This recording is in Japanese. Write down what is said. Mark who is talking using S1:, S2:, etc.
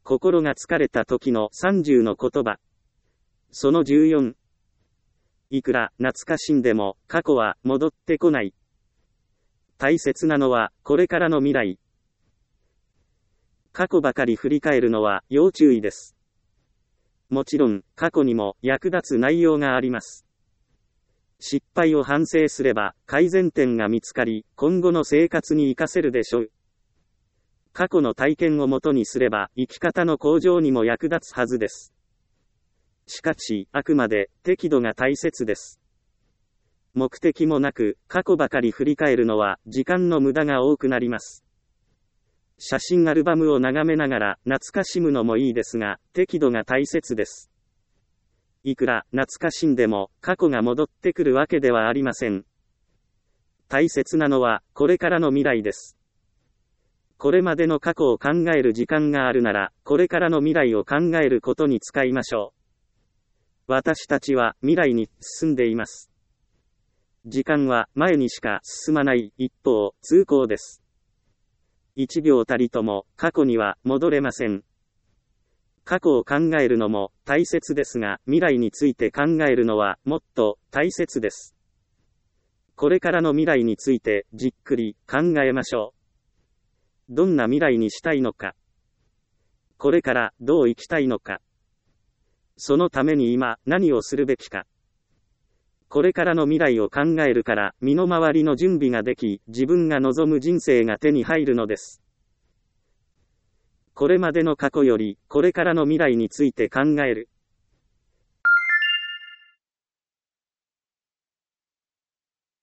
S1: 心が疲れた時の30の言葉。その14。いくら懐かしんでも過去は戻ってこない。大切なのはこれからの未来。過去ばかり振り返るのは要注意です。もちろん過去にも役立つ内容があります。失敗を反省すれば改善点が見つかり、今後の生活に活かせるでしょう。過去の体験をもとにすれば生き方の向上にも役立つはずです。しかし、あくまで適度が大切です。目的もなく過去ばかり振り返るのは時間の無駄が多くなります。写真アルバムを眺めながら懐かしむのもいいですが、適度が大切です。いくら懐かしんでも過去が戻ってくるわけではありません。大切なのはこれからの未来です。これまでの過去を考える時間があるなら、これからの未来を考えることに使いましょう。私たちは未来に進んでいます。時間は前にしか進まない一方通行です。一秒たりとも過去には戻れません。過去を考えるのも大切ですが、未来について考えるのはもっと大切です。これからの未来についてじっくり考えましょう。どんな未来にしたいのか。これからどう生きたいのか。そのために今何をするべきか。これからの未来を考えるから身の回りの準備ができ、自分が望む人生が手に入るのです。これまでの過去よりこれからの未来について考える。